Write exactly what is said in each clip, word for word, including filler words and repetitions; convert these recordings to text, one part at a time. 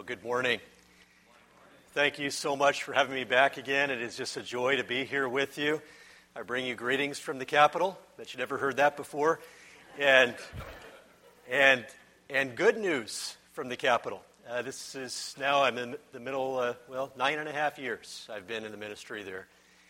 good morning. Thank you so much for having me back again. It is just a joy to be here with you. I bring you greetings from the Capitol. Bet you never heard that before. And and and good news from the Capitol. Uh, this is now, I'm in the middle, uh, well, nine and a half years I've been in the ministry there.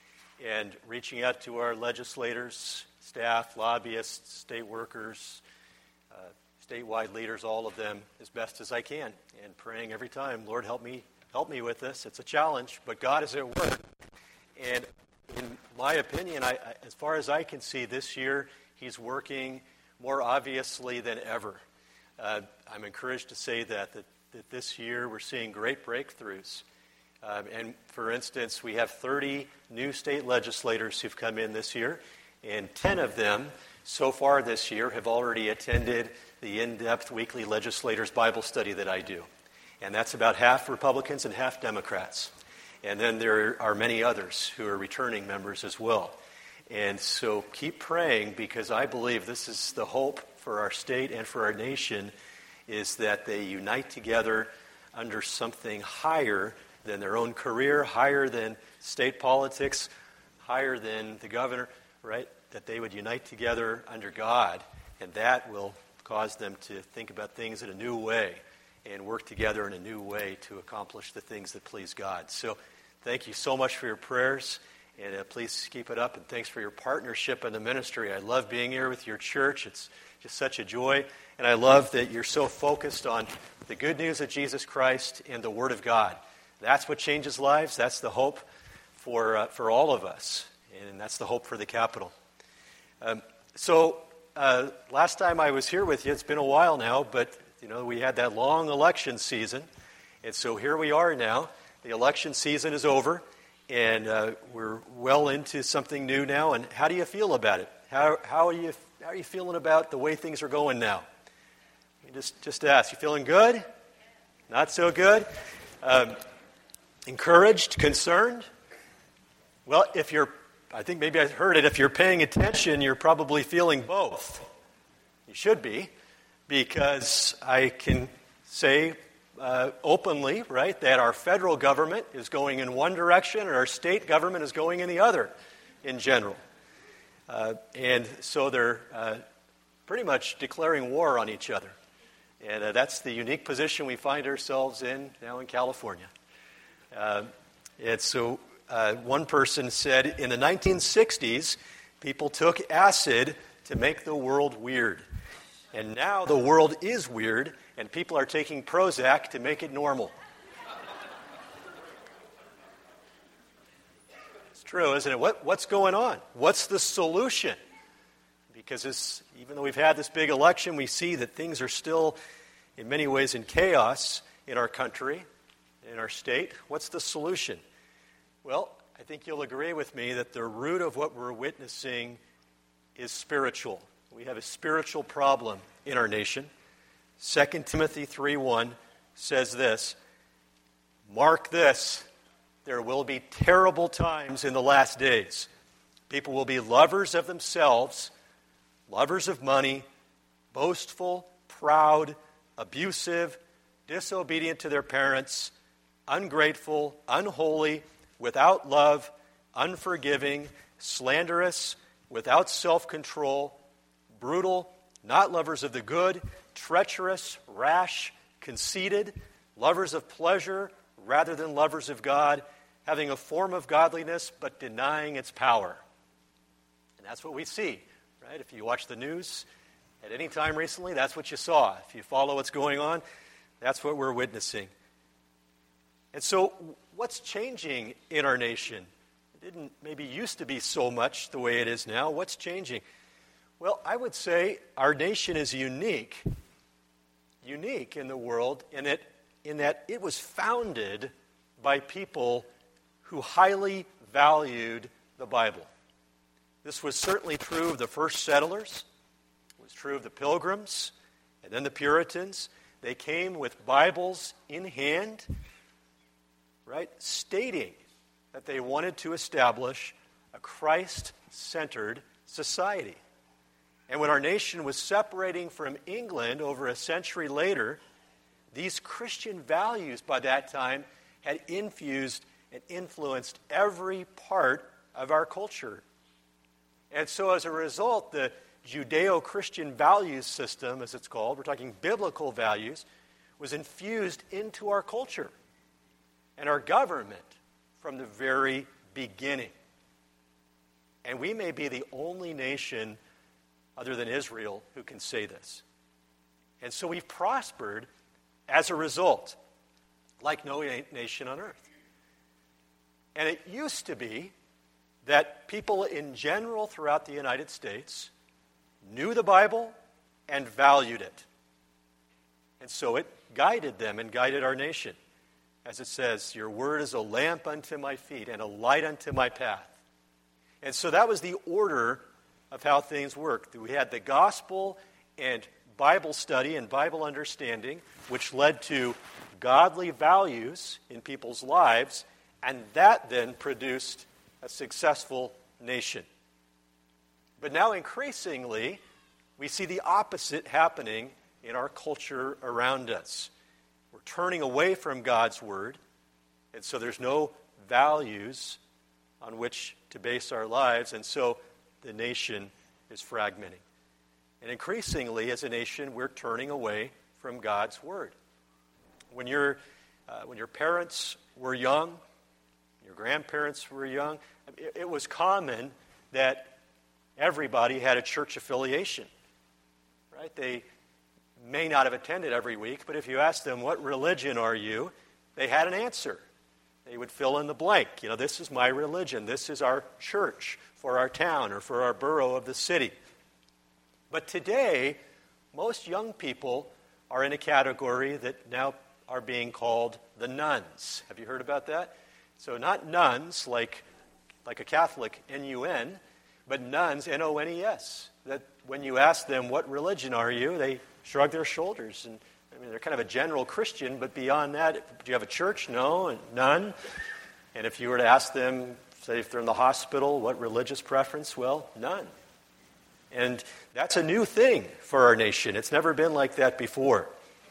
And reaching out to our legislators, staff, lobbyists, state workers, uh, statewide leaders, all of them, as best as I can. And praying every time, Lord, help me, help me with this. It's a challenge, but God is at work. And in my opinion, I, I, as far as I can see this year, He's working more obviously than ever. Uh, I'm encouraged to say that, that, that this year we're seeing great breakthroughs. Um, and for instance, we have thirty new state legislators who've come in this year, and ten of them so far this year have already attended the in-depth weekly legislators Bible study that I do. And that's about half Republicans and half Democrats. And then there are many others who are returning members as well. And so keep praying, because I believe this is the hope for our state and for our nation, is that they unite together under something higher than their own career, higher than state politics, higher than the governor, right? That they would unite together under God, and that will cause them to think about things in a new way and work together in a new way to accomplish the things that please God. So thank you so much for your prayers, and uh, please keep it up, and thanks for your partnership in the ministry. I love being here with your church. It's just such a joy, and I love that you're so focused on the good news of Jesus Christ and the Word of God. That's what changes lives. That's the hope for uh, for all of us, and that's the hope for the Capitol. Um, so uh, last time I was here with you, it's been a while now, but you know we had that long election season, and so here we are now. The election season is over, and uh, we're well into something new now. And how do you feel about it? How how are you how are you feeling about the way things are going now? You just just ask. You feeling good? Not so good? Um, encouraged? Concerned? Well, if you're, I think maybe I heard it. If you're paying attention, you're probably feeling both. You should be, because I can say uh, openly, right, that our federal government is going in one direction and our state government is going in the other, in general. Uh, and so they're uh, pretty much declaring war on each other. And uh, that's the unique position we find ourselves in now in California. Uh, and so uh, one person said, in the nineteen sixties, people took acid to make the world weird. And now the world is weird, and people are taking Prozac to make it normal. It's true, isn't it? What, what's going on? What's the solution? Because this, even though we've had this big election, we see that things are still, in many ways, in chaos in our country, in our state. What's the solution? Well, I think you'll agree with me that the root of what we're witnessing is spiritual. We have a spiritual problem in our nation. Second Timothy three one says this, "Mark this, there will be terrible times in the last days. People will be lovers of themselves, lovers of money, boastful, proud, abusive, disobedient to their parents, ungrateful, unholy, without love, unforgiving, slanderous, without self-control, brutal, not lovers of the good, treacherous, rash, conceited, lovers of pleasure rather than lovers of God, having a form of godliness but denying its power." And that's what we see, right? If you watch the news at any time recently, that's what you saw. If you follow what's going on, that's what we're witnessing. And so what's changing in our nation? It didn't maybe used to be so much the way it is now. What's changing? Well, I would say our nation is unique, unique in the world in that, in that it was founded by people who highly valued the Bible. This was certainly true of the first settlers. It was true of the Pilgrims and then the Puritans. They came with Bibles in hand, right, stating that they wanted to establish a Christ-centered society. And when our nation was separating from England over a century later, these Christian values by that time had infused and influenced every part of our culture. And so as a result, the Judeo-Christian values system, as it's called, we're talking biblical values, was infused into our culture and our government from the very beginning. And we may be the only nation other than Israel who can say this. And so we've prospered as a result, like no nation on earth. And it used to be that people in general throughout the United States knew the Bible and valued it. And so it guided them and guided our nation. As it says, your word is a lamp unto my feet and a light unto my path. And so that was the order of how things worked. We had the gospel and Bible study and Bible understanding, which led to godly values in people's lives, and that then produced a successful nation. But now increasingly, we see the opposite happening in our culture around us. We're turning away from God's word, and so there's no values on which to base our lives, and so the nation is fragmenting. And increasingly, as a nation, we're turning away from God's word. When, your uh, when your parents were young, your grandparents were young, it, it was common that everybody had a church affiliation, right? They may not have attended every week, but if you asked them, what religion are you? They had an answer. They would fill in the blank. You know, this is my religion. This is our church for our town or for our borough of the city. But today, most young people are in a category that now are being called the nuns. Have you heard about that? So not nuns like, like a Catholic, N U N, but nuns, N O N E S. That when you ask them, what religion are you, they shrug their shoulders. And I mean, they're kind of a general Christian, but beyond that, do you have a church? No, and none. And if you were to ask them, say if they're in the hospital, what religious preference? Well, none. And that's a new thing for our nation. It's never been like that before.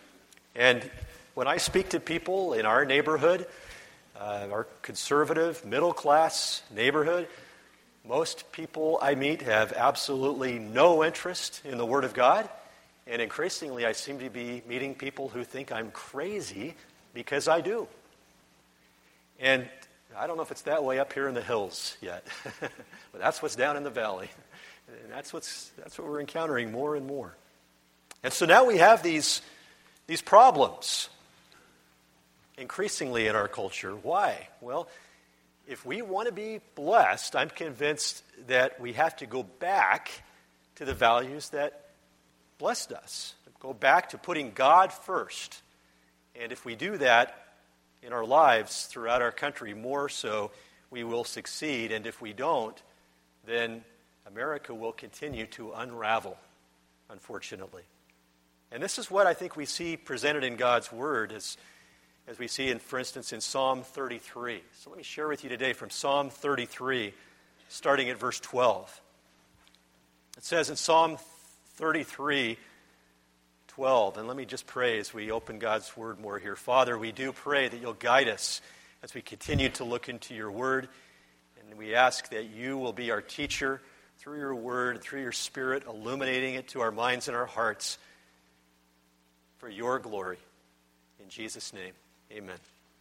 And when I speak to people in our neighborhood, uh, our conservative, middle-class neighborhood, most people I meet have absolutely no interest in the Word of God. And increasingly, I seem to be meeting people who think I'm crazy because I do. And I don't know if it's that way up here in the hills yet, but that's what's down in the valley. And that's what's that's what we're encountering more and more. And so now we have these, these problems increasingly in our culture. Why? Well, if we want to be blessed, I'm convinced that we have to go back to the values that blessed us. Go back to putting God first. And if we do that in our lives throughout our country more so, we will succeed. And if we don't, then America will continue to unravel, unfortunately. And this is what I think we see presented in God's Word as, as we see, in, for instance, in Psalm thirty-three. So let me share with you today from Psalm thirty-three, starting at verse twelve. It says in Psalm thirty-three, twelve, and let me just pray as we open God's Word more here. Father, we do pray that you'll guide us as we continue to look into your Word, and we ask that you will be our teacher through your Word, through your Spirit, illuminating it to our minds and our hearts for your glory. In Jesus' name, amen.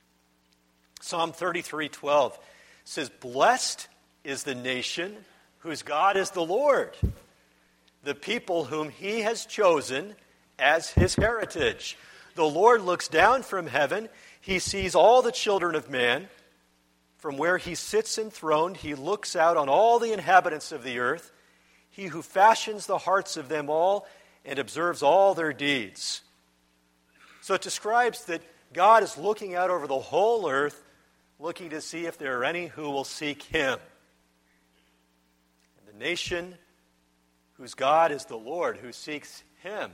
Psalm thirty-three, twelve says, "Blessed is the nation whose God is the Lord, the people whom he has chosen as his heritage. The Lord looks down from heaven. He sees all the children of man. From where he sits enthroned, he looks out on all the inhabitants of the earth. He who fashions the hearts of them all and observes all their deeds." So it describes that God is looking out over the whole earth, looking to see if there are any who will seek him. And the nation whose God is the Lord, who seeks him,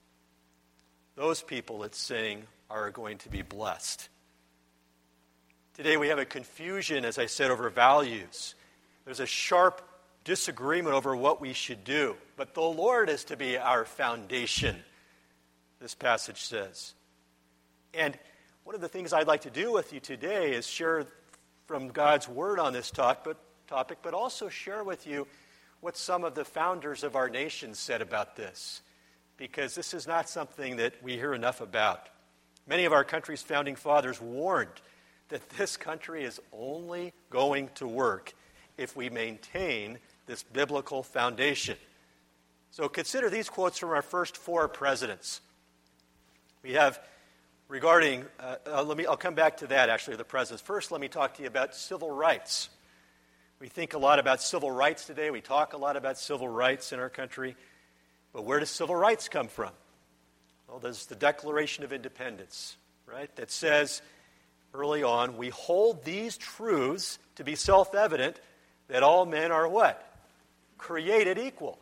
those people, it's saying, are going to be blessed. Today we have a confusion, as I said, over values. There's a sharp disagreement over what we should do. But the Lord is to be our foundation, this passage says. And one of the things I'd like to do with you today is share from God's Word on this topic, topic, but also share with you what some of the founders of our nation said about this, because this is not something that we hear enough about. Many of our country's founding fathers warned that this country is only going to work if we maintain this biblical foundation. So consider these quotes from our first four presidents. We have regarding, uh, uh, let me, I'll come back to that actually, the presidents. First, let me talk to you about civil rights. We think a lot about civil rights today. We talk a lot about civil rights in our country. But where does civil rights come from? Well, there's the Declaration of Independence, right, that says early on, we hold these truths to be self-evident that all men are what? Created equal.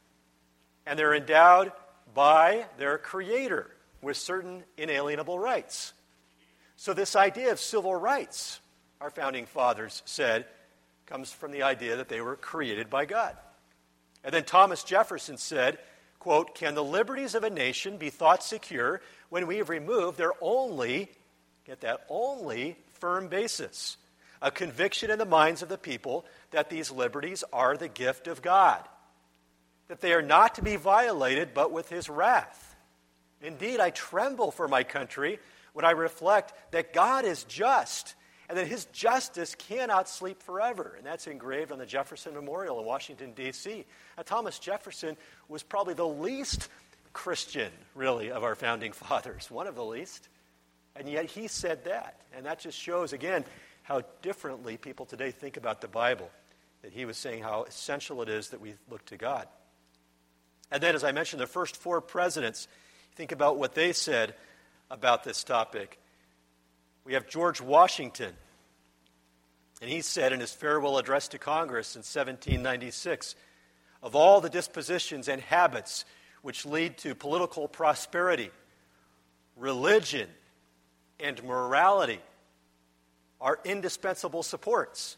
And they're endowed by their Creator with certain inalienable rights. So this idea of civil rights, our founding fathers said, comes from the idea that they were created by God. And then Thomas Jefferson said, quote, "Can the liberties of a nation be thought secure when we have removed their only, get that, only firm basis, a conviction in the minds of the people that these liberties are the gift of God, that they are not to be violated but with his wrath. Indeed, I tremble for my country when I reflect that God is just and that his justice cannot sleep forever." And that's engraved on the Jefferson Memorial in Washington, D C Now, Thomas Jefferson was probably the least Christian, really, of our founding fathers, one of the least. And yet he said that. And that just shows, again, how differently people today think about the Bible, that he was saying how essential it is that we look to God. And then, as I mentioned, the first four presidents, think about what they said about this topic. We have George Washington, and he said in his farewell address to Congress in seventeen ninety-six, "Of all the dispositions and habits which lead to political prosperity, religion and morality are indispensable supports.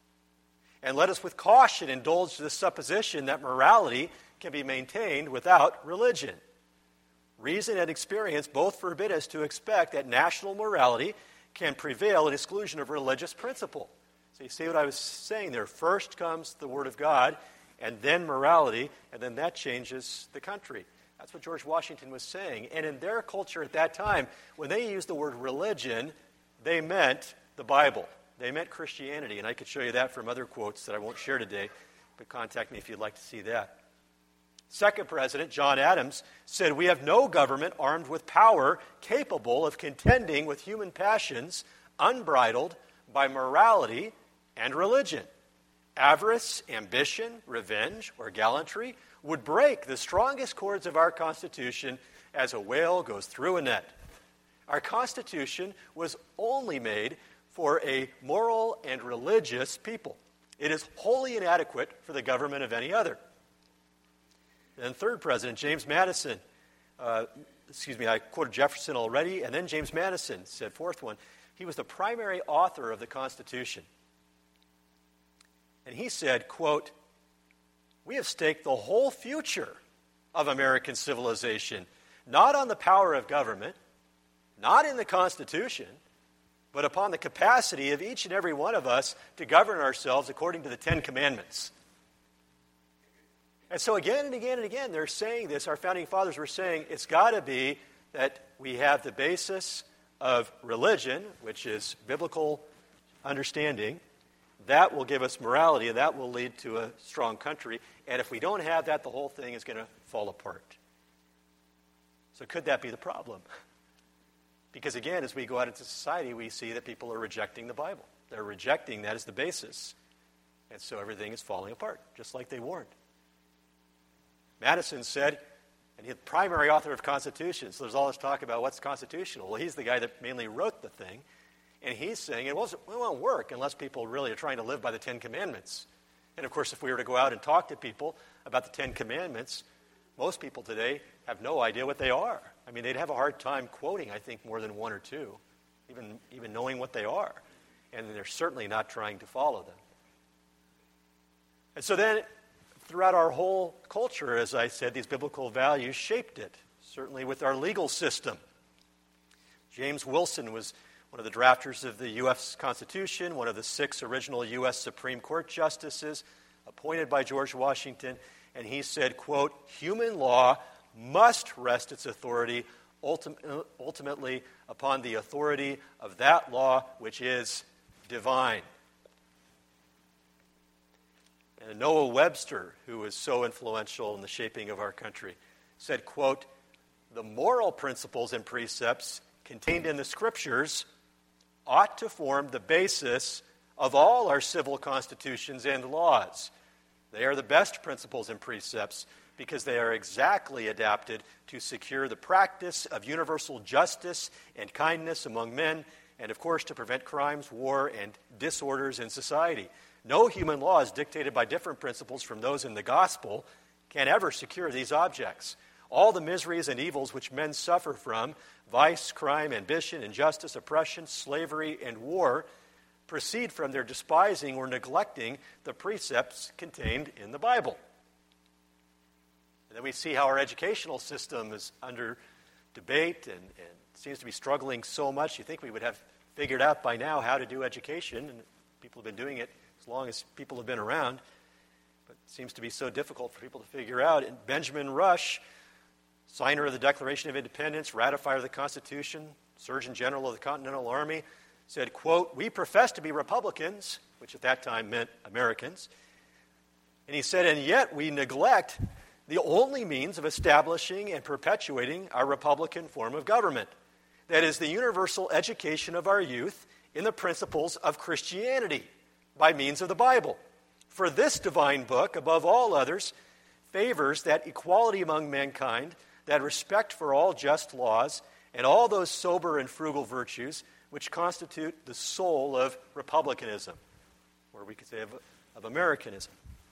And let us with caution indulge the supposition that morality can be maintained without religion. Reason and experience both forbid us to expect that national morality can prevail at exclusion of religious principle." So you see what I was saying there. First comes the Word of God, and then morality, and then that changes the country. That's what George Washington was saying. And in their culture at that time, when they used the word religion, they meant the Bible. They meant Christianity. And I could show you that from other quotes that I won't share today, but contact me if you'd like to see that. Second president, John Adams, said, "We have no government armed with power capable of contending with human passions unbridled by morality and religion. Avarice, ambition, revenge, or gallantry would break the strongest cords of our Constitution as a whale goes through a net. Our Constitution was only made for a moral and religious people. It is wholly inadequate for the government of any other." And third president, James Madison, uh, excuse me, I quoted Jefferson already, and then James Madison said, fourth one, he was the primary author of the Constitution. And he said, quote, "We have staked the whole future of American civilization, not on the power of government, not in the Constitution, but upon the capacity of each and every one of us to govern ourselves according to the Ten Commandments." And so again and again and again, they're saying this. Our founding fathers were saying it's got to be that we have the basis of religion, which is biblical understanding. That will give us morality, and that will lead to a strong country. And if we don't have that, the whole thing is going to fall apart. So could that be the problem? Because again, as we go out into society, we see that people are rejecting the Bible. They're rejecting that as the basis. And so everything is falling apart, just like they warned. Madison said, and he's the primary author of Constitution, so there's all this talk about what's constitutional. Well, he's the guy that mainly wrote the thing, and he's saying it, wasn't, it won't work unless people really are trying to live by the Ten Commandments. And of course, if we were to go out and talk to people about the Ten Commandments, most people today have no idea what they are. I mean, they'd have a hard time quoting, I think, more than one or two, even, even knowing what they are. And they're certainly not trying to follow them. And so then, throughout our whole culture, as I said, these biblical values shaped it, certainly with our legal system. James Wilson was one of the drafters of the U S Constitution, one of the six original U S Supreme Court justices appointed by George Washington, and he said, quote, "Human law must rest its authority ultim- ultimately upon the authority of that law which is divine." And Noah Webster, who was so influential in the shaping of our country, said, quote, "The moral principles and precepts contained in the Scriptures ought to form the basis of all our civil constitutions and laws. They are the best principles and precepts because they are exactly adapted to secure the practice of universal justice and kindness among men, and of course to prevent crimes, war, and disorders in society. No human laws dictated by different principles from those in the gospel can ever secure these objects. All the miseries and evils which men suffer from, vice, crime, ambition, injustice, oppression, slavery, and war, proceed from their despising or neglecting the precepts contained in the Bible." And then we see how our educational system is under debate and, and seems to be struggling so much. You think we would have figured out by now how to do education, and people have been doing it as long as people have been around, but it seems to be so difficult for people to figure out. And Benjamin Rush, signer of the Declaration of Independence, ratifier of the Constitution, Surgeon General of the Continental Army, said, quote, "We profess to be Republicans," which at that time meant Americans, and he said, "and yet we neglect the only means of establishing and perpetuating our Republican form of government. That is the universal education of our youth in the principles of Christianity by means of the Bible. For this divine book, above all others, favors that equality among mankind, that respect for all just laws, and all those sober and frugal virtues which constitute the soul of republicanism," or we could say of, of Americanism.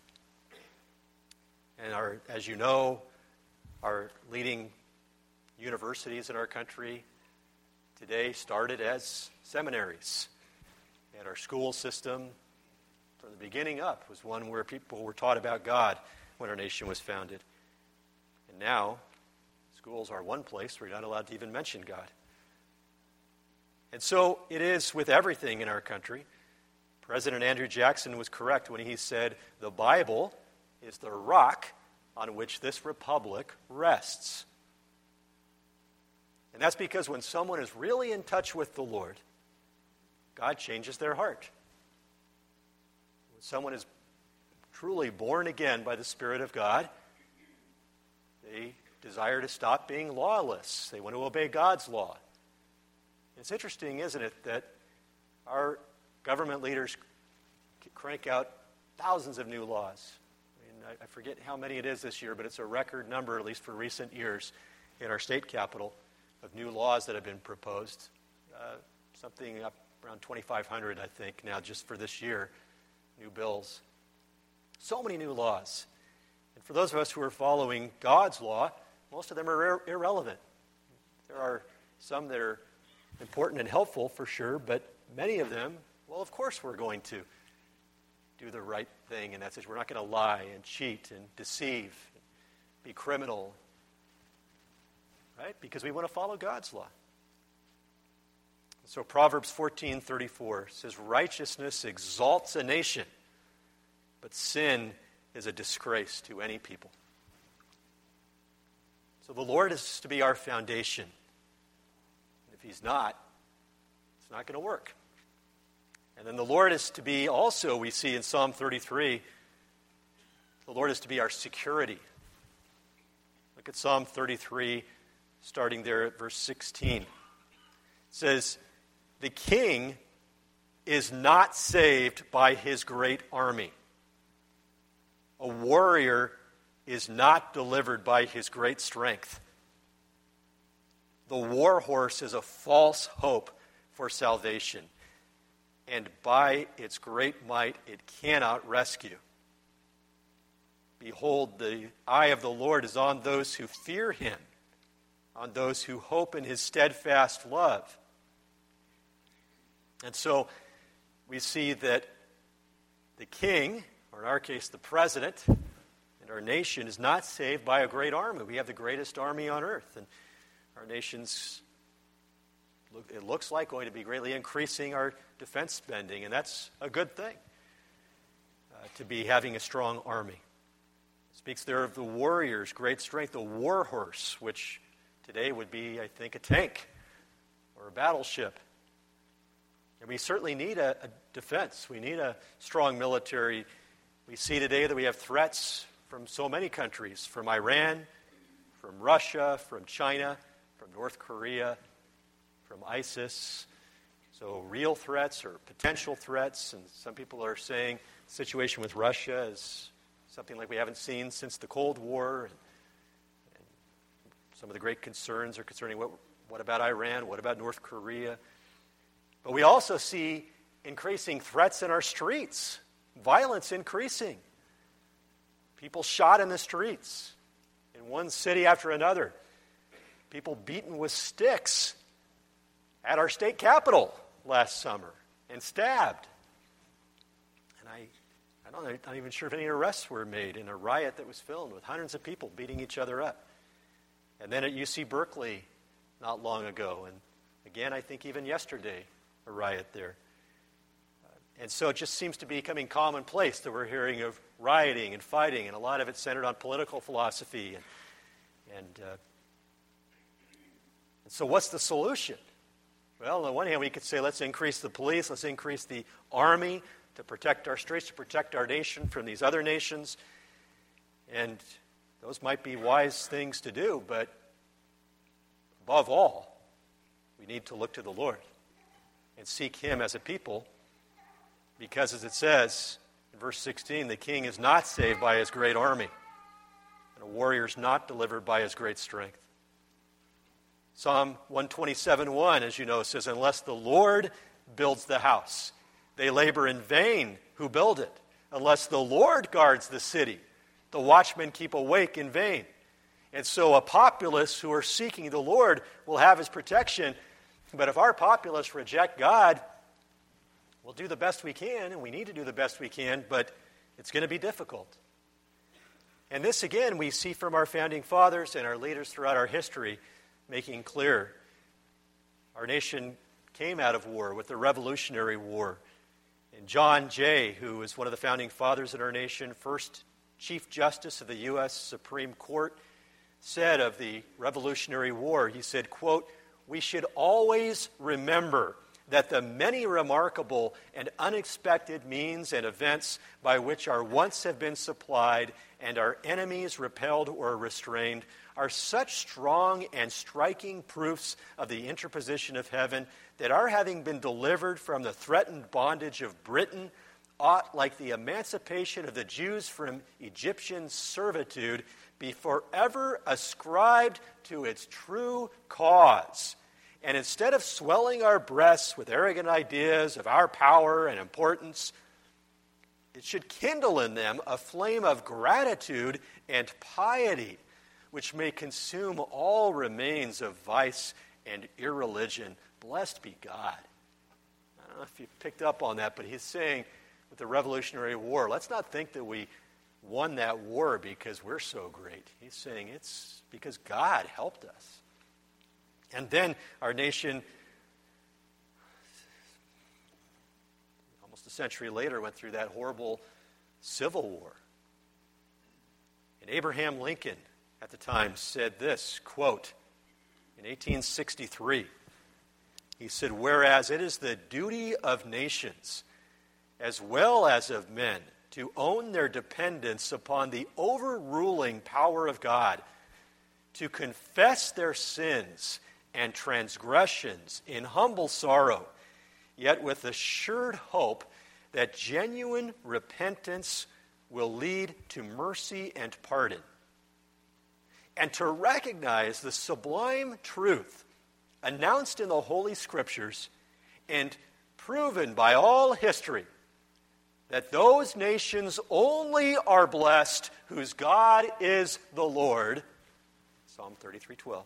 And our, as you know, our leading universities in our country today started as seminaries. And our school system, from the beginning up, was one where people were taught about God when our nation was founded. And now, schools are one place where you're not allowed to even mention God. And so it is with everything in our country. President Andrew Jackson was correct when he said, "The Bible is the rock on which this republic rests." And that's because when someone is really in touch with the Lord, God changes their heart. When someone is truly born again by the Spirit of God, they desire to stop being lawless. They want to obey God's law. It's interesting, isn't it, that our government leaders crank out thousands of new laws. I mean, I forget how many it is this year, but it's a record number, at least for recent years, in our state capital of new laws that have been proposed. Uh, something up around twenty-five hundred, I think, now just for this year, new bills. So many new laws. And for those of us who are following God's law, most of them are ir- irrelevant. There are some that are important and helpful for sure, but many of them, well, of course we're going to do the right thing, and that's it. We're not going to lie and cheat and deceive, be criminal, right? Because we want to follow God's law. So Proverbs fourteen thirty-four says, "Righteousness exalts a nation, but sin is a disgrace to any people." So the Lord is to be our foundation. And if He's not, it's not going to work. And then the Lord is to be also, we see in Psalm thirty-three, the Lord is to be our security. Look at Psalm thirty-three, starting there at verse sixteen. It says, "The king is not saved by his great army. A warrior is not delivered by his great strength. The war horse is a false hope for salvation, and by its great might it cannot rescue. Behold, the eye of the Lord is on those who fear Him, on those who hope in His steadfast love." And so we see that the king, or in our case the president, and our nation is not saved by a great army. We have the greatest army on earth, and our nation's it looks like going to be greatly increasing our defense spending, and that's a good thing, uh, to be having a strong army. It speaks there of the warrior's great strength, the war horse, which today would be, I think, a tank or a battleship. And we certainly need a, a defense. We need a strong military. We see today that we have threats from so many countries, from Iran, from Russia, from China, from North Korea, from ISIS. So real threats or potential threats, and some people are saying the situation with Russia is something like we haven't seen since the Cold War. And, and some of the great concerns are concerning what, what about Iran, what about North Korea? But we also see increasing threats in our streets, violence increasing. People shot in the streets in one city after another. People beaten with sticks at our state capitol last summer and stabbed. And I, I don't, I'm not even sure if any arrests were made in a riot that was filmed with hundreds of people beating each other up. And then at U C Berkeley not long ago, and again, I think even yesterday, a riot there. And so it just seems to be becoming commonplace that we're hearing of rioting and fighting, and a lot of it centered on political philosophy. And, and, uh, and so what's the solution? Well, on the one hand, we could say, let's increase the police, let's increase the army to protect our streets, to protect our nation from these other nations. And those might be wise things to do, but above all, we need to look to the Lord and seek Him as a people, because as it says in verse sixteen, the king is not saved by his great army, and a warrior is not delivered by his great strength. Psalm one twenty-seven one, as you know, says, unless the Lord builds the house, they labor in vain who build it. Unless the Lord guards the city, the watchmen keep awake in vain. And so a populace who are seeking the Lord will have His protection. But if our populace reject God, we'll do the best we can, and we need to do the best we can, but it's going to be difficult. And this, again, we see from our founding fathers and our leaders throughout our history, making clear our nation came out of war with the Revolutionary War. And John Jay, who was one of the founding fathers in our nation, first Chief Justice of the U S Supreme Court, said of the Revolutionary War, he said, quote, we should always remember that the many remarkable and unexpected means and events by which our wants have been supplied and our enemies repelled or restrained are such strong and striking proofs of the interposition of heaven that our having been delivered from the threatened bondage of Britain ought, like the emancipation of the Jews from Egyptian servitude, be forever ascribed to its true cause. And instead of swelling our breasts with arrogant ideas of our power and importance, it should kindle in them a flame of gratitude and piety, which may consume all remains of vice and irreligion. Blessed be God. I don't know if you picked up on that, but he's saying with the Revolutionary War, let's not think that we won that war because we're so great. He's saying it's because God helped us. And then our nation, almost a century later, went through that horrible Civil War. And Abraham Lincoln at the time said this, quote, in eighteen sixty-three, he said, whereas it is the duty of nations as well as of men to own their dependence upon the overruling power of God, to confess their sins and transgressions in humble sorrow, yet with assured hope that genuine repentance will lead to mercy and pardon. And to recognize the sublime truth announced in the Holy Scriptures and proven by all history, that those nations only are blessed whose God is the Lord. Psalm thirty-three twelve.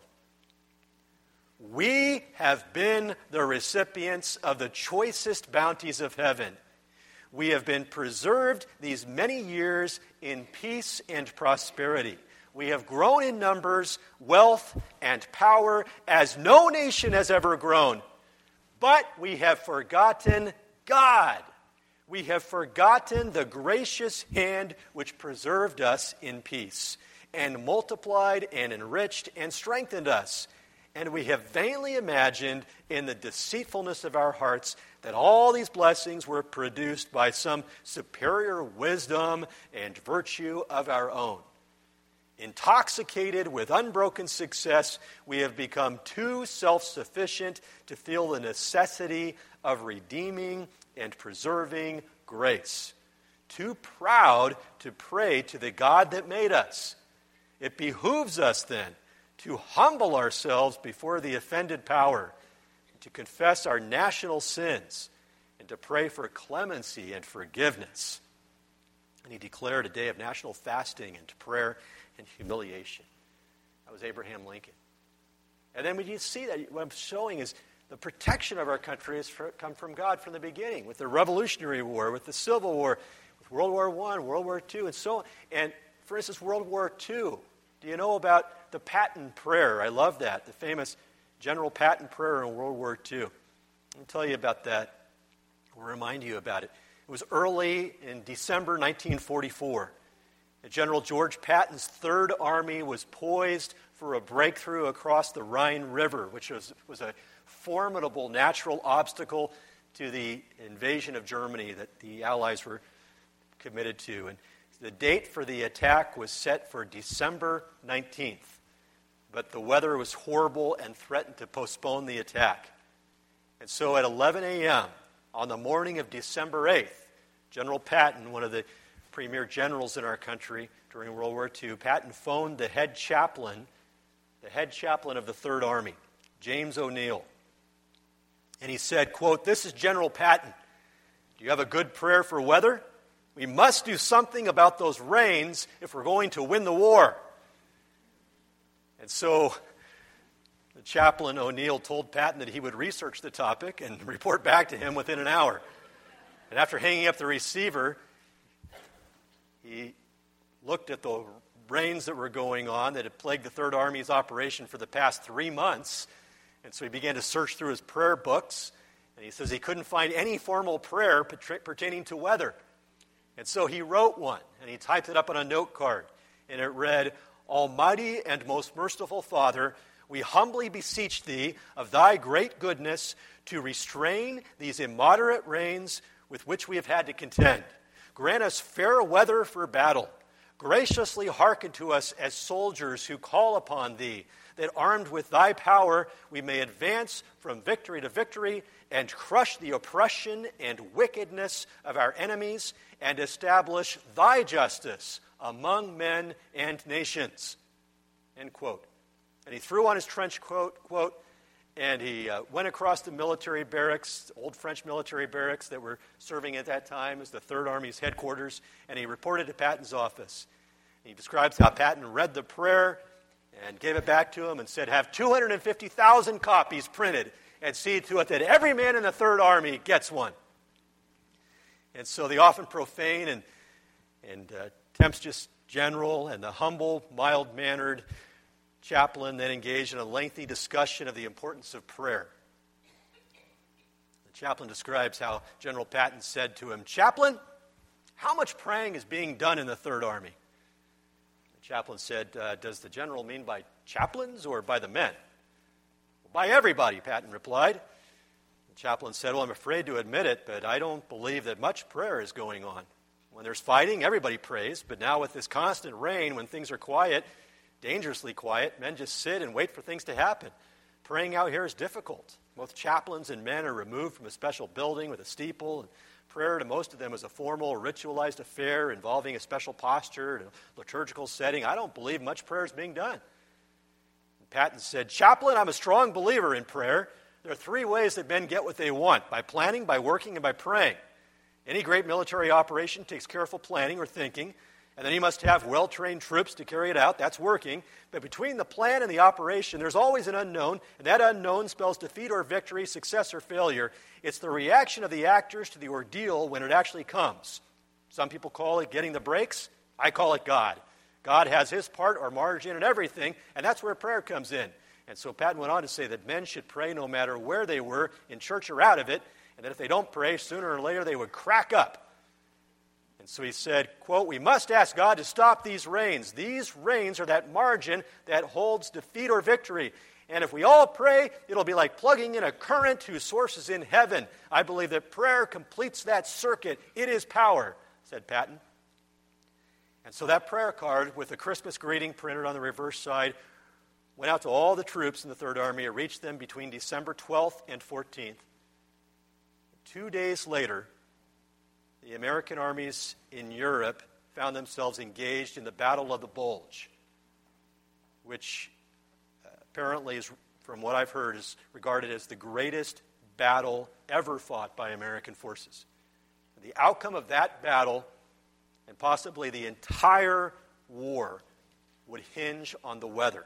We have been the recipients of the choicest bounties of heaven. We have been preserved these many years in peace and prosperity. We have grown in numbers, wealth, and power as no nation has ever grown. But we have forgotten God. We have forgotten the gracious hand which preserved us in peace, and multiplied and enriched and strengthened us. And we have vainly imagined in the deceitfulness of our hearts that all these blessings were produced by some superior wisdom and virtue of our own. Intoxicated with unbroken success, we have become too self-sufficient to feel the necessity of redeeming and preserving grace. Too proud to pray to the God that made us. It behooves us then to humble ourselves before the offended power, to confess our national sins, and to pray for clemency and forgiveness. And he declared a day of national fasting and prayer and humiliation. That was Abraham Lincoln. And then when you see that, what I'm showing is the protection of our country has come from God from the beginning, with the Revolutionary War, with the Civil War, with World War One, World War Two, and so on. And for instance, World War Two. Do you know about the Patton Prayer? I love that, the famous General Patton Prayer in World War Two. Let me tell you about that. I'll remind you about it. It was early in December nineteen forty-four. General George Patton's Third Army was poised for a breakthrough across the Rhine River, which was, was a formidable natural obstacle to the invasion of Germany that the Allies were committed to. And the date for the attack was set for December nineteenth, but the weather was horrible and threatened to postpone the attack. And so at eleven a.m. on the morning of December eighth, General Patton, one of the premier generals in our country during World War Two, Patton phoned the head chaplain, the head chaplain of the Third Army, James O'Neill. And he said, quote, "This is General Patton. Do you have a good prayer for weather? We must do something about those rains if we're going to win the war." And so the chaplain O'Neill told Patton that he would research the topic and report back to him within an hour. And after hanging up the receiver, he looked at the rains that were going on that had plagued the Third Army's operation for the past three months. And so he began to search through his prayer books. And he says he couldn't find any formal prayer pertaining to weather. And so he wrote one, and he typed it up on a note card. And it read, "Almighty and most merciful Father, we humbly beseech thee of thy great goodness to restrain these immoderate rains with which we have had to contend. Grant us fair weather for battle. Graciously hearken to us as soldiers who call upon thee, that armed with thy power we may advance from victory to victory and crush the oppression and wickedness of our enemies and establish thy justice among men and nations." End quote. And he threw on his trench coat, quote, and he uh, went across the military barracks, old French military barracks that were serving at that time as the Third Army's headquarters, and he reported to Patton's office. He describes how Patton read the prayer and gave it back to him and said, "Have two hundred fifty thousand copies printed and see to it that every man in the Third Army gets one." And so the often profane and, and uh, tempestuous general and the humble, mild-mannered chaplain then engaged in a lengthy discussion of the importance of prayer. The chaplain describes how General Patton said to him, "Chaplain, how much praying is being done in the Third Army?" The chaplain said, uh, "Does the general mean by chaplains or by the men?" "Well, by everybody," Patton replied. The chaplain said, "Well, I'm afraid to admit it, but I don't believe that much prayer is going on. When there's fighting, everybody prays, but now with this constant rain, when things are quiet, dangerously quiet, men just sit and wait for things to happen. Praying out here is difficult. Both chaplains and men are removed from a special building with a steeple, and prayer to most of them is a formal, ritualized affair involving a special posture and a liturgical setting. I don't believe much prayer is being done." And Patton said, "Chaplain, I'm a strong believer in prayer. There are three ways that men get what they want: by planning, by working, and by praying. Any great military operation takes careful planning or thinking, and then he must have well-trained troops to carry it out. That's working. But between the plan and the operation, there's always an unknown, and that unknown spells defeat or victory, success or failure. It's the reaction of the actors to the ordeal when it actually comes. Some people call it getting the breaks. I call it God. God has his part or margin in everything, and that's where prayer comes in. And so Patton went on to say that men should pray no matter where they were, in church or out of it, and that if they don't pray, sooner or later they would crack up. And so he said, quote, "We must ask God to stop these rains. These rains are that margin that holds defeat or victory. And if we all pray, it'll be like plugging in a current whose source is in heaven. I believe that prayer completes that circuit. It is power," said Patton. And so that prayer card with the Christmas greeting printed on the reverse side went out to all the troops in the Third Army. It reached them between December twelfth and fourteenth. Two days later, the American armies in Europe found themselves engaged in the Battle of the Bulge, which uh, apparently is, from what I've heard, is regarded as the greatest battle ever fought by American forces. The outcome of that battle, and possibly the entire war, would hinge on the weather.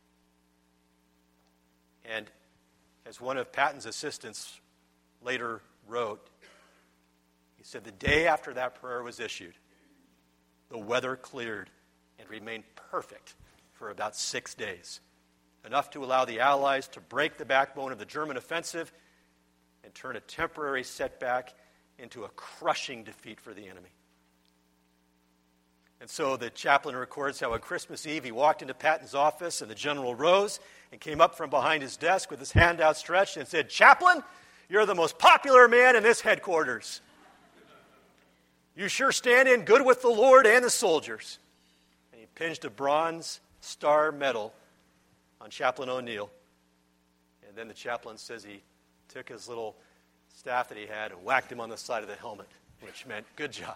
And as one of Patton's assistants later wrote, he said, the day after that prayer was issued, the weather cleared and remained perfect for about six days, enough to allow the Allies to break the backbone of the German offensive and turn a temporary setback into a crushing defeat for the enemy. And so the chaplain records how on Christmas Eve he walked into Patton's office and the general rose and came up from behind his desk with his hand outstretched and said, "Chaplain, you're the most popular man in this headquarters. You sure stand in good with the Lord and the soldiers." And he pinched a bronze star medal on Chaplain O'Neill. And then the chaplain says he took his little staff that he had and whacked him on the side of the helmet, which meant good job.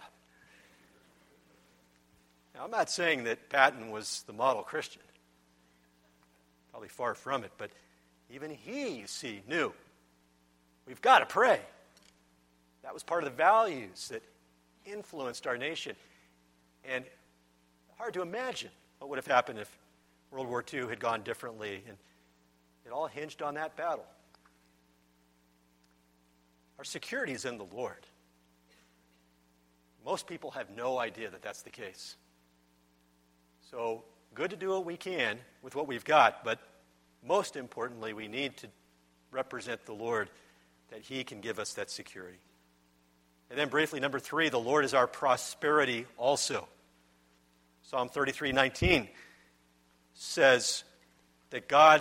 Now, I'm not saying that Patton was the model Christian. Probably far from it. But even he, you see, knew we've got to pray. That was part of the values that influenced our nation. And hard to imagine what would have happened if World War Two had gone differently. And it all hinged on that battle. Our security is in the Lord. Most people have no idea that that's the case. So, good to do what we can with what we've got, but most importantly, we need to represent the Lord, that He can give us that security. And then briefly, number three, the Lord is our prosperity also. Psalm thirty-three nineteen says that God,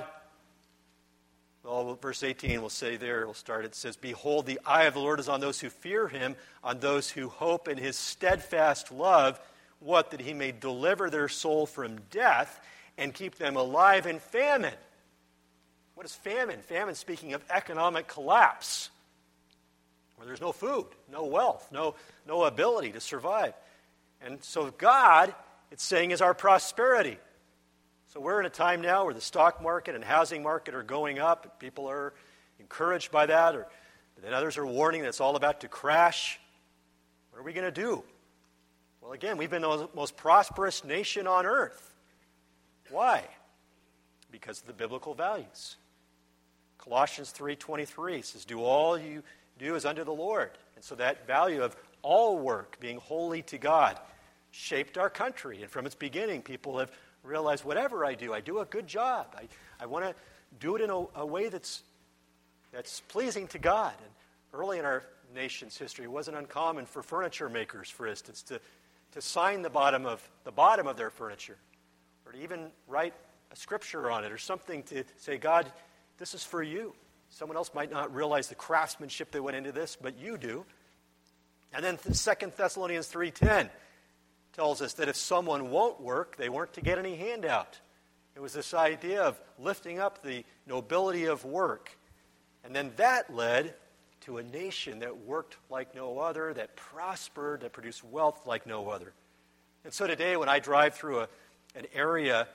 well, verse eighteen, we'll say there, we'll start, it says, "Behold, the eye of the Lord is on those who fear Him, on those who hope in His steadfast love, what? That He may deliver their soul from death and keep them alive in famine." What is famine? Famine, speaking of economic collapse, where there's no food, no wealth, no, no ability to survive. And so God, it's saying, is our prosperity. So we're in a time now where the stock market and housing market are going up, and people are encouraged by that, or then others are warning that it's all about to crash. What are we going to do? Well, again, we've been the most prosperous nation on earth. Why? Because of the biblical values. Colossians three twenty-three says, "Do all you do is unto the Lord." And so that value of all work being holy to God shaped our country. And from its beginning, people have realized whatever I do, I do a good job. I, I want to do it in a, a way that's, that's pleasing to God. And early in our nation's history, it wasn't uncommon for furniture makers, for instance, to to sign the bottom of the bottom of their furniture, or to even write a scripture on it, or something to say, "God, this is for you." Someone else might not realize the craftsmanship that went into this, but you do. And then Second Thessalonians three ten tells us that if someone won't work, they weren't to get any handout. It was this idea of lifting up the nobility of work. And then that led to a nation that worked like no other, that prospered, that produced wealth like no other. And so today when I drive through a, an area,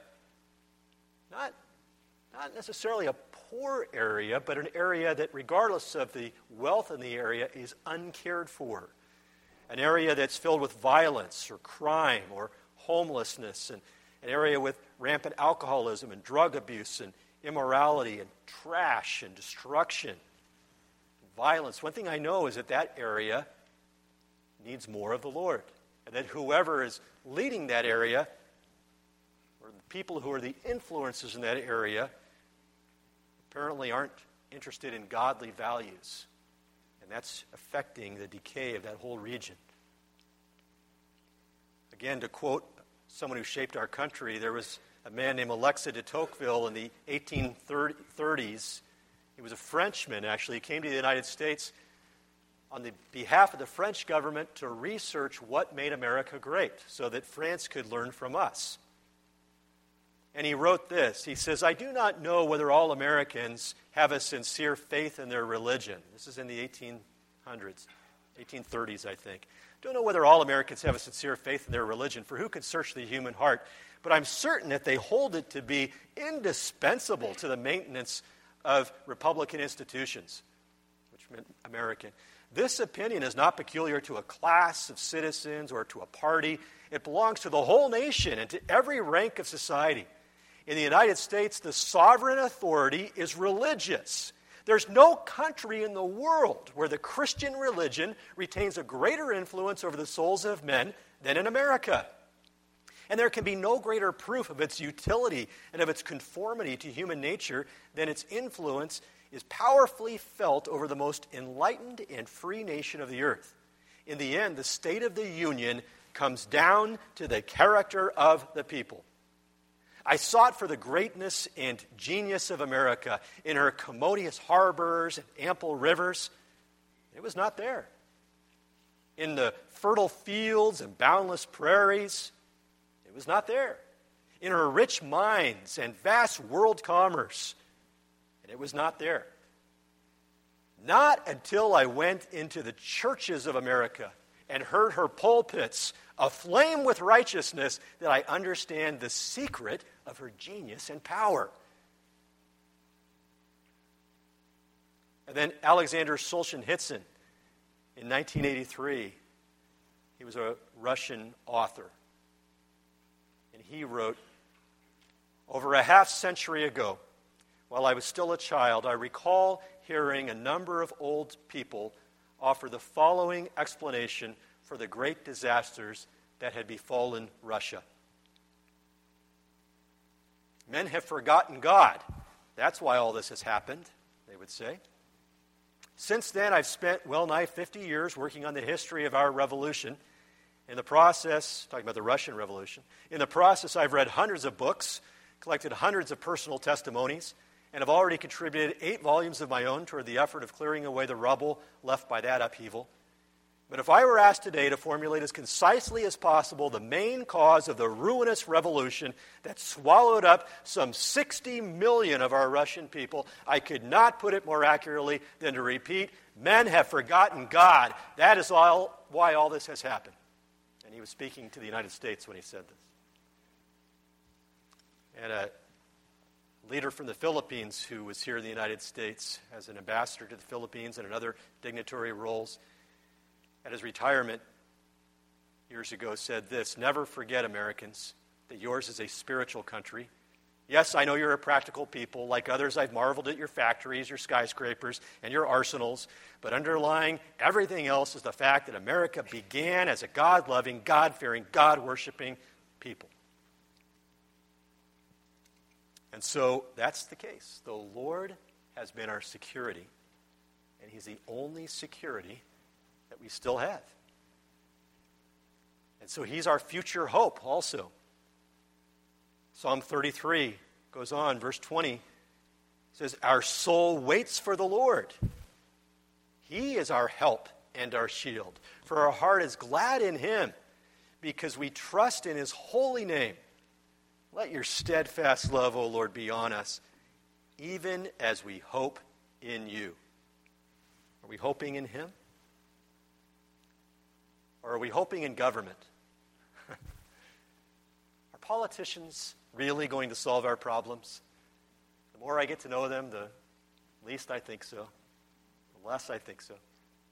not, not necessarily a poor area, but an area that regardless of the wealth in the area is uncared for. An area that's filled with violence or crime or homelessness, and an area with rampant alcoholism and drug abuse and immorality and trash and destruction. Violence. One thing I know is that that area needs more of the Lord. And that whoever is leading that area, or the people who are the influencers in that area, apparently aren't interested in godly values. And that's affecting the decay of that whole region. Again, to quote someone who shaped our country, there was a man named Alexis de Tocqueville in the eighteen thirties. He was a Frenchman, actually. He came to the United States on the behalf of the French government to research what made America great so that France could learn from us. And he wrote this. He says, "I do not know whether all Americans have a sincere faith in their religion." This is in the eighteen hundreds, eighteen thirties, I think. "Don't know whether all Americans have a sincere faith in their religion, for who can search the human heart? But I'm certain that they hold it to be indispensable to the maintenance of Republican institutions," which meant American. "This opinion is not peculiar to a class of citizens or to a party. It belongs to the whole nation and to every rank of society. In the United States, the sovereign authority is religious. There's no country in the world where the Christian religion retains a greater influence over the souls of men than in America. And there can be no greater proof of its utility and of its conformity to human nature than its influence is powerfully felt over the most enlightened and free nation of the earth. In the end, the state of the Union comes down to the character of the people. I sought for the greatness and genius of America in her commodious harbors and ample rivers. It was not there. In the fertile fields and boundless prairies, it was not there. In her rich mines and vast world commerce, and it was not there. Not until I went into the churches of America and heard her pulpits aflame with righteousness that I understand the secret of her genius and power." And then Alexander Solzhenitsyn, in nineteen eighty-three, he was a Russian author. And he wrote, "Over a half century ago, while I was still a child, I recall hearing a number of old people offer the following explanation for the great disasters that had befallen Russia. Men have forgotten God. That's why all this has happened," they would say. "Since then, I've spent well nigh fifty years working on the history of our revolution. In the process," talking about the Russian Revolution, "in the process, I've read hundreds of books, collected hundreds of personal testimonies, and have already contributed eight volumes of my own toward the effort of clearing away the rubble left by that upheaval. But if I were asked today to formulate as concisely as possible the main cause of the ruinous revolution that swallowed up some sixty million of our Russian people, I could not put it more accurately than to repeat, men have forgotten God. That is all why all this has happened." And he was speaking to the United States when he said this. And a leader from the Philippines who was here in the United States as an ambassador to the Philippines and in other dignitary roles, at his retirement years ago, said this: "Never forget, Americans, that yours is a spiritual country. Yes, I know you're a practical people. Like others, I've marveled at your factories, your skyscrapers, and your arsenals. But underlying everything else is the fact that America began as a God-loving, God-fearing, God-worshiping people." And so that's the case. The Lord has been our security, and He's the only security that we still have. And so He's our future hope also. Psalm thirty-three goes on, verse twenty, says, "Our soul waits for the Lord. He is our help and our shield. For our heart is glad in Him, because we trust in His holy name. Let your steadfast love, O Lord, be on us, even as we hope in you." Are we hoping in Him? Or are we hoping in government? Are politicians really going to solve our problems? The more I get to know them, the least I think so. The less I think so.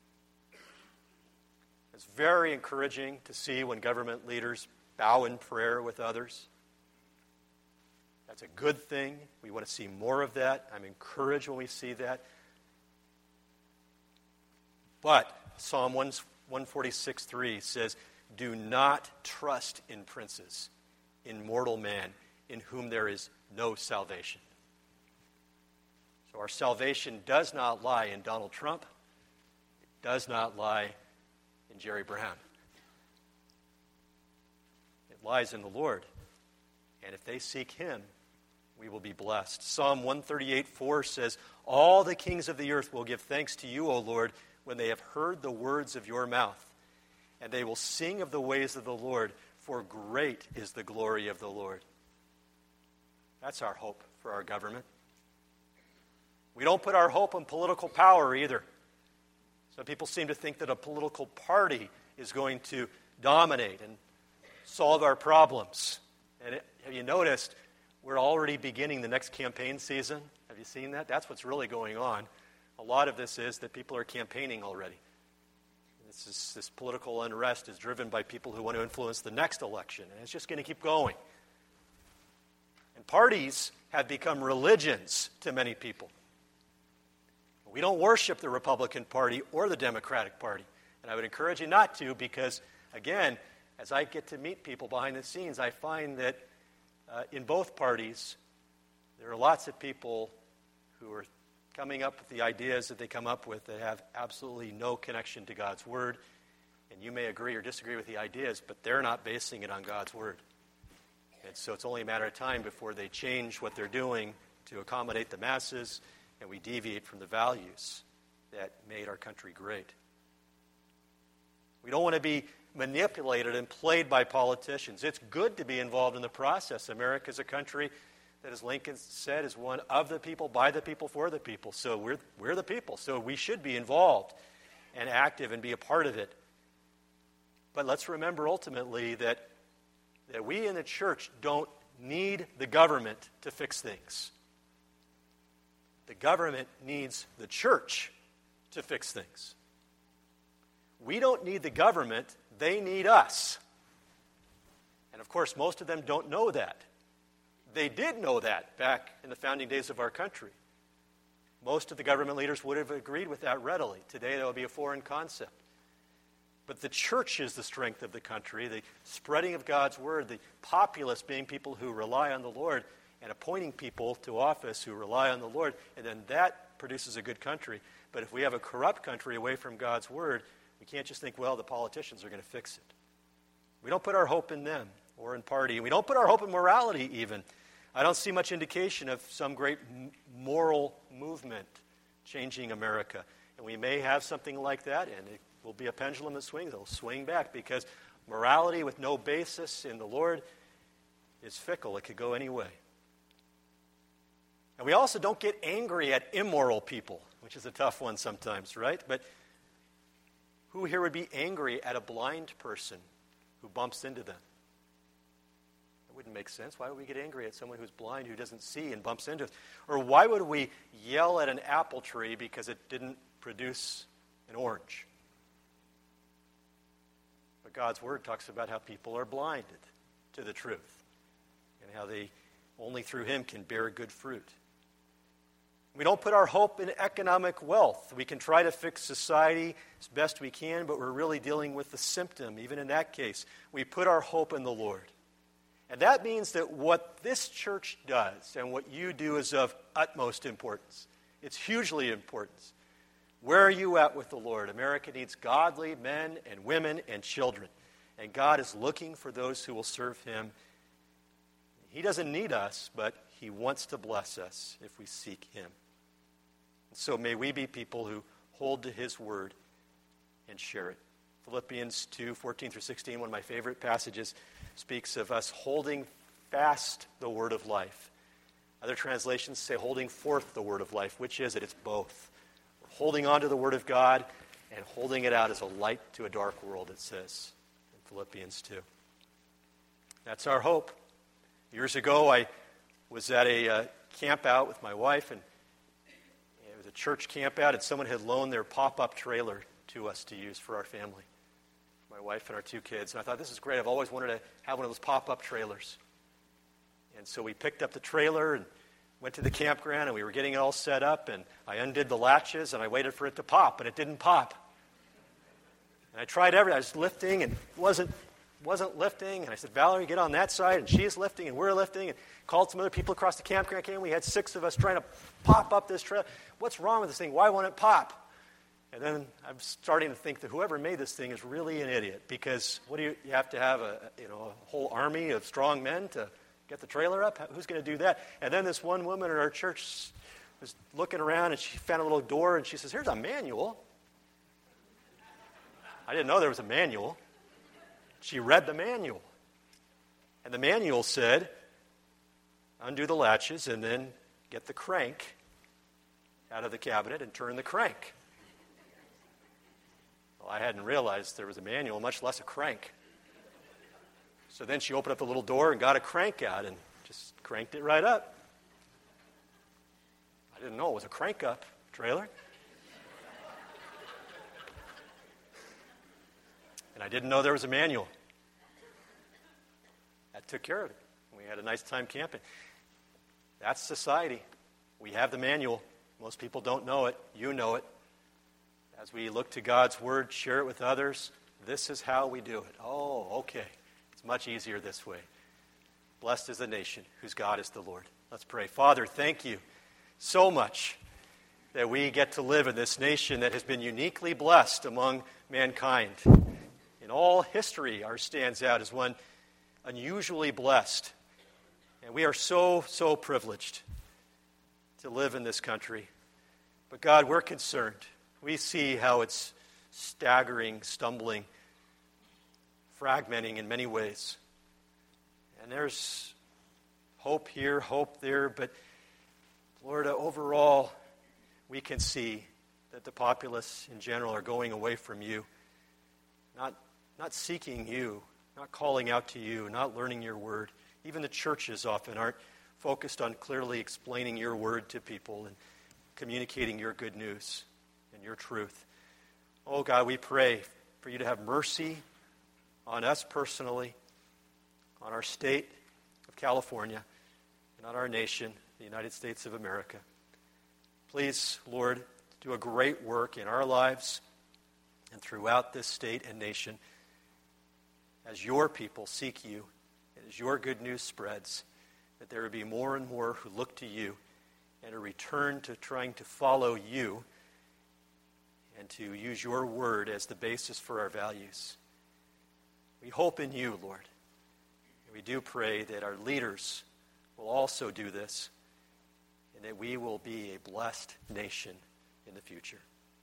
It's very encouraging to see when government leaders bow in prayer with others. That's a good thing. We want to see more of that. I'm encouraged when we see that. But Psalm one forty-six three says, "Do not trust in princes, in mortal man, in whom there is no salvation." So So our salvation does not lie in Donald Trump. It does not lie in Jerry Brown. It lies in the Lord. And if they seek him, we will be blessed. Psalm one thirty-eight four says, all the kings of the earth will give thanks to you, O Lord, when they have heard the words of your mouth. And they will sing of the ways of the Lord, for great is the glory of the Lord. That's our hope for our government. We don't put our hope in political power either. Some people seem to think that a political party is going to dominate and solve our problems. And it, have you noticed, we're already beginning the next campaign season? Have you seen that? That's what's really going on. A lot of this is that people are campaigning already. This, is, this political unrest is driven by people who want to influence the next election, and it's just going to keep going. And parties have become religions to many people. We don't worship the Republican Party or the Democratic Party, and I would encourage you not to because, again, as I get to meet people behind the scenes, I find that uh, in both parties, there are lots of people who are coming up with the ideas that they come up with that have absolutely no connection to God's Word. And you may agree or disagree with the ideas, but they're not basing it on God's Word. And so it's only a matter of time before they change what they're doing to accommodate the masses, and we deviate from the values that made our country great. We don't want to be manipulated and played by politicians. It's good to be involved in the process. America is a country that, as Lincoln said, is one of the people, by the people, for the people. So we're, we're the people. So we should be involved and active and be a part of it. But let's remember ultimately that, that we in the church don't need the government to fix things. The government needs the church to fix things. We don't need the government. They need us. And of course, most of them don't know that. They did know that back in the founding days of our country. Most of the government leaders would have agreed with that readily. Today, that would be a foreign concept. But the church is the strength of the country, the spreading of God's word, the populace being people who rely on the Lord, and appointing people to office who rely on the Lord, and then that produces a good country. But if we have a corrupt country away from God's word, we can't just think, well, the politicians are going to fix it. We don't put our hope in them or in party. We don't put our hope in morality even. I don't see much indication of some great moral movement changing America. And we may have something like that, and it will be a pendulum that swings. It'll swing back because morality with no basis in the Lord is fickle. It could go any way. And we also don't get angry at immoral people, which is a tough one sometimes, right? But who here would be angry at a blind person who bumps into them? That wouldn't make sense. Why would we get angry at someone who's blind, who doesn't see, and bumps into us? Or why would we yell at an apple tree because it didn't produce an orange? But God's Word talks about how people are blinded to the truth and how they only through Him can bear good fruit. We don't put our hope in economic wealth. We can try to fix society as best we can, but we're really dealing with the symptom. Even in that case, we put our hope in the Lord. And that means that what this church does and what you do is of utmost importance. It's hugely important. Where are you at with the Lord? America needs godly men and women and children. And God is looking for those who will serve Him. He doesn't need us, but He wants to bless us if we seek Him. So may we be people who hold to His word and share it. Philippians two, fourteen through sixteen, one of my favorite passages, speaks of us holding fast the word of life. Other translations say holding forth the word of life. Which is it? It's both. We're holding on to the word of God and holding it out as a light to a dark world, it says in Philippians two. That's our hope. Years ago, I was at a uh, camp out with my wife, and it was a church camp out, and someone had loaned their pop-up trailer to us to use for our family, my wife and our two kids. And I thought, this is great. I've always wanted to have one of those pop-up trailers. And so we picked up the trailer and went to the campground, and we were getting it all set up, and I undid the latches, and I waited for it to pop, and it didn't pop. And I tried everything. I was lifting, and it wasn't wasn't lifting. And I said, Valerie, get on that side. And she's lifting, and we're lifting. And called some other people across the campground. Came. We had six of us trying to pop up this trail. What's wrong with this thing? Why won't it pop? And then I'm starting to think that whoever made this thing is really an idiot, because what do you, you have to have a you know a whole army of strong men to get the trailer up? Who's going to do that? And then this one woman in our church was looking around, and she found a little door, and she says, "Here's a manual." I didn't know there was a manual. She read the manual, and the manual said, undo the latches and then get the crank out of the cabinet and turn the crank. Well, I hadn't realized there was a manual, much less a crank. So then she opened up the little door and got a crank out and just cranked it right up. I didn't know it was a crank-up trailer. And I didn't know there was a manual. That took care of it. We had a nice time camping. That's society. We have the manual. Most people don't know it. You know it. As we look to God's Word, share it with others, this is how we do it. Oh, okay. It's much easier this way. Blessed is the nation whose God is the Lord. Let's pray. Father, thank you so much that we get to live in this nation that has been uniquely blessed among mankind. In all history, ours stands out as one unusually blessed. And we are so, so privileged to live in this country. But God, we're concerned. We see how it's staggering, stumbling, fragmenting in many ways. And there's hope here, hope there, but Lord, overall, we can see that the populace in general are going away from you, not, not seeking you, not calling out to you, not learning your word. Even the churches often aren't focused on clearly explaining your word to people and communicating your good news and your truth. Oh God, we pray for you to have mercy on us personally, on our state of California, and on our nation, the United States of America. Please, Lord, do a great work in our lives and throughout this state and nation as your people seek you and as your good news spreads, that there would be more and more who look to you and a return to trying to follow you and to use your word as the basis for our values. We hope in you, Lord. And we do pray that our leaders will also do this and that we will be a blessed nation in the future.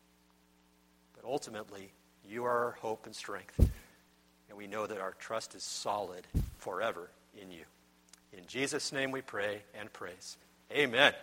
But ultimately, you are our hope and strength, and we know that our trust is solid forever in you. In Jesus' name we pray and praise. Amen.